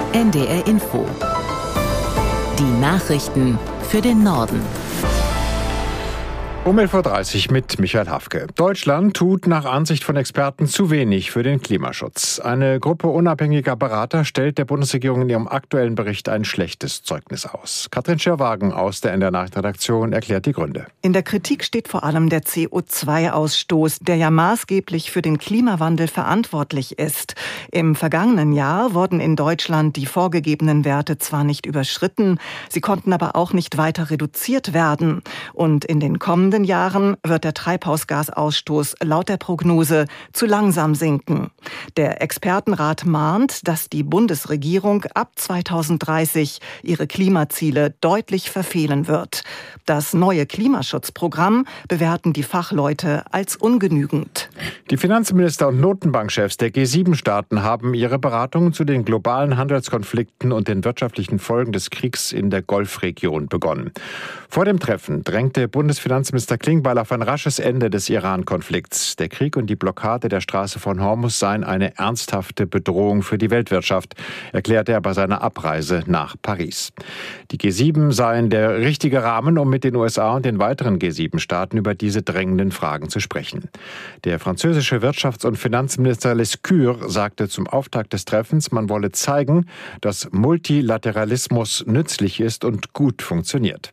NDR Info. Die Nachrichten für den Norden. Um 11.30 Uhr mit Michael Hafke. Deutschland tut nach Ansicht von Experten zu wenig für den Klimaschutz. Eine Gruppe unabhängiger Berater stellt der Bundesregierung in ihrem aktuellen Bericht ein schlechtes Zeugnis aus. Katrin Schirrwagen aus der NDR Nachrichtenredaktion erklärt die Gründe. In der Kritik steht vor allem der CO2-Ausstoß, der ja maßgeblich für den Klimawandel verantwortlich ist. Im vergangenen Jahr wurden in Deutschland die vorgegebenen Werte zwar nicht überschritten, sie konnten aber auch nicht weiter reduziert werden. Und in den kommenden Jahren wird der Treibhausgasausstoß laut der Prognose zu langsam sinken. Der Expertenrat mahnt, dass die Bundesregierung ab 2030 ihre Klimaziele deutlich verfehlen wird. Das neue Klimaschutzprogramm bewerten die Fachleute als ungenügend. Die Finanzminister und Notenbankchefs der G7-Staaten haben ihre Beratungen zu den globalen Handelskonflikten und den wirtschaftlichen Folgen des Kriegs in der Golfregion begonnen. Vor dem Treffen drängte Bundesfinanzminister Klingbeil auf ein rasches Ende des Iran-Konflikts. Der Krieg und die Blockade der Straße von Hormuz seien eine ernsthafte Bedrohung für die Weltwirtschaft, erklärte er bei seiner Abreise nach Paris. Die G7 seien der richtige Rahmen, um mit den USA und den weiteren G7-Staaten über diese drängenden Fragen zu sprechen. Der französische Wirtschafts- und Finanzminister Lescure sagte zum Auftakt des Treffens, man wolle zeigen, dass Multilateralismus nützlich ist und gut funktioniert.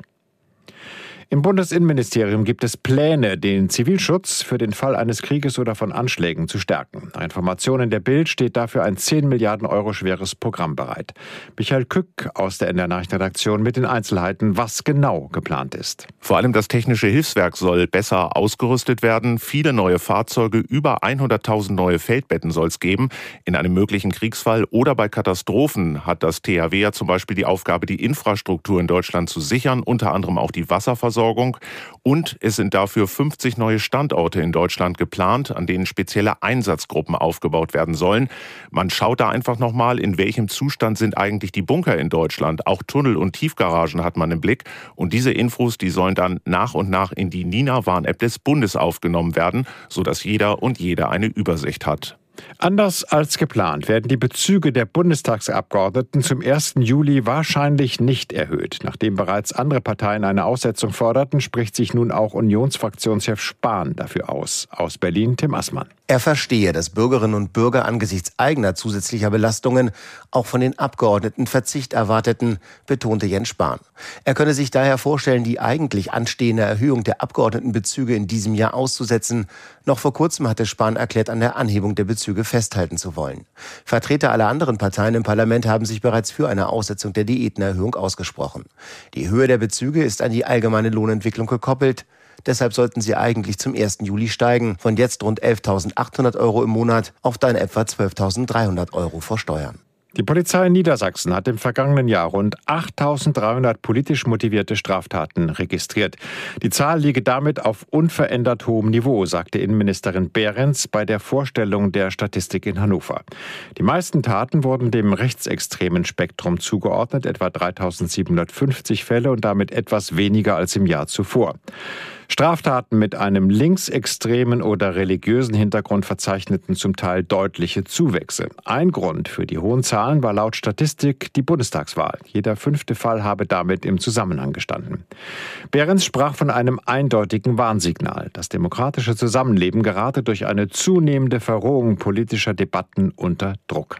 Im Bundesinnenministerium gibt es Pläne, den Zivilschutz für den Fall eines Krieges oder von Anschlägen zu stärken. Nach Informationen der Bild steht dafür ein 10 Milliarden Euro schweres Programm bereit. Michael Kück aus der NDR Nachrichtenredaktion mit den Einzelheiten, was genau geplant ist. Vor allem das technische Hilfswerk soll besser ausgerüstet werden. Viele neue Fahrzeuge, über 100.000 neue Feldbetten soll es geben. In einem möglichen Kriegsfall oder bei Katastrophen hat das THW ja zum Beispiel die Aufgabe, die Infrastruktur in Deutschland zu sichern, unter anderem auch die Wasserversorgung. Und es sind dafür 50 neue Standorte in Deutschland geplant, an denen spezielle Einsatzgruppen aufgebaut werden sollen. Man schaut da einfach nochmal, in welchem Zustand sind eigentlich die Bunker in Deutschland. Auch Tunnel und Tiefgaragen hat man im Blick. Und diese Infos, die sollen dann nach und nach in die Nina-Warn-App des Bundes aufgenommen werden, sodass jeder und jede eine Übersicht hat. Anders als geplant werden die Bezüge der Bundestagsabgeordneten zum 1. Juli wahrscheinlich nicht erhöht. Nachdem bereits andere Parteien eine Aussetzung forderten, spricht sich nun auch Unionsfraktionschef Spahn dafür aus. Aus Berlin Tim Assmann. Er verstehe, dass Bürgerinnen und Bürger angesichts eigener zusätzlicher Belastungen auch von den Abgeordneten Verzicht erwarteten, betonte Jens Spahn. Er könne sich daher vorstellen, die eigentlich anstehende Erhöhung der Abgeordnetenbezüge in diesem Jahr auszusetzen. Noch vor kurzem hatte Spahn erklärt, an der Anhebung der Bezüge festhalten zu wollen. Vertreter aller anderen Parteien im Parlament haben sich bereits für eine Aussetzung der Diätenerhöhung ausgesprochen. Die Höhe der Bezüge ist an die allgemeine Lohnentwicklung gekoppelt. Deshalb sollten sie eigentlich zum 1. Juli steigen, von jetzt rund 11.800 Euro im Monat auf dann etwa 12.300 Euro vor Steuern. Die Polizei in Niedersachsen hat im vergangenen Jahr rund 8.300 politisch motivierte Straftaten registriert. Die Zahl liege damit auf unverändert hohem Niveau, sagte Innenministerin Behrens bei der Vorstellung der Statistik in Hannover. Die meisten Taten wurden dem rechtsextremen Spektrum zugeordnet, etwa 3.750 Fälle und damit etwas weniger als im Jahr zuvor. Straftaten mit einem linksextremen oder religiösen Hintergrund verzeichneten zum Teil deutliche Zuwächse. Ein Grund für die hohen Zahlen war laut Statistik die Bundestagswahl. Jeder 5. Fall habe damit im Zusammenhang gestanden. Behrens sprach von einem eindeutigen Warnsignal. Das demokratische Zusammenleben gerate durch eine zunehmende Verrohung politischer Debatten unter Druck.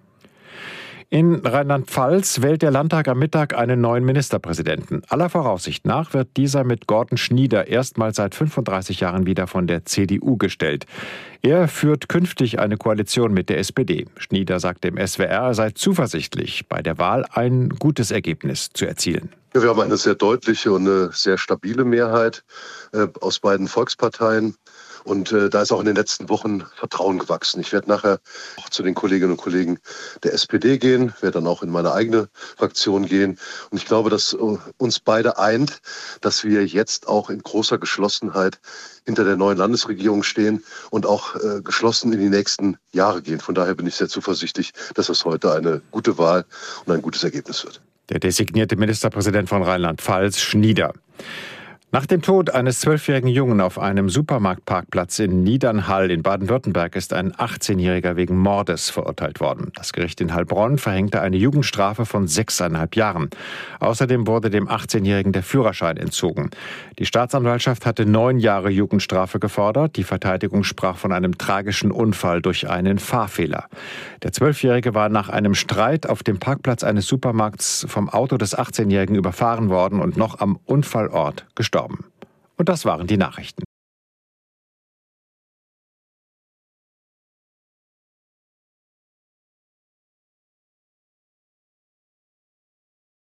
In Rheinland-Pfalz wählt der Landtag am Mittag einen neuen Ministerpräsidenten. Aller Voraussicht nach wird dieser mit Gordon Schnieder erstmals seit 35 Jahren wieder von der CDU gestellt. Er führt künftig eine Koalition mit der SPD. Schnieder sagte im SWR, er sei zuversichtlich, bei der Wahl ein gutes Ergebnis zu erzielen. Wir haben eine sehr deutliche und eine sehr stabile Mehrheit aus beiden Volksparteien. Und da ist auch in den letzten Wochen Vertrauen gewachsen. Ich werde nachher auch zu den Kolleginnen und Kollegen der SPD gehen, werde dann auch in meine eigene Fraktion gehen. Und ich glaube, dass uns beide eint, dass wir jetzt auch in großer Geschlossenheit hinter der neuen Landesregierung stehen und auch geschlossen in die nächsten Jahre gehen. Von daher bin ich sehr zuversichtlich, dass das heute eine gute Wahl und ein gutes Ergebnis wird. Der designierte Ministerpräsident von Rheinland-Pfalz, Schnieder. Nach dem Tod eines 12-jährigen Jungen auf einem Supermarktparkplatz in Niedernhall in Baden-Württemberg ist ein 18-Jähriger wegen Mordes verurteilt worden. Das Gericht in Heilbronn verhängte eine Jugendstrafe von 6,5 Jahren. Außerdem wurde dem 18-Jährigen der Führerschein entzogen. Die Staatsanwaltschaft hatte 9 Jahre Jugendstrafe gefordert. Die Verteidigung sprach von einem tragischen Unfall durch einen Fahrfehler. Der 12-Jährige war nach einem Streit auf dem Parkplatz eines Supermarkts vom Auto des 18-Jährigen überfahren worden und noch am Unfallort gestorben. Und das waren die Nachrichten.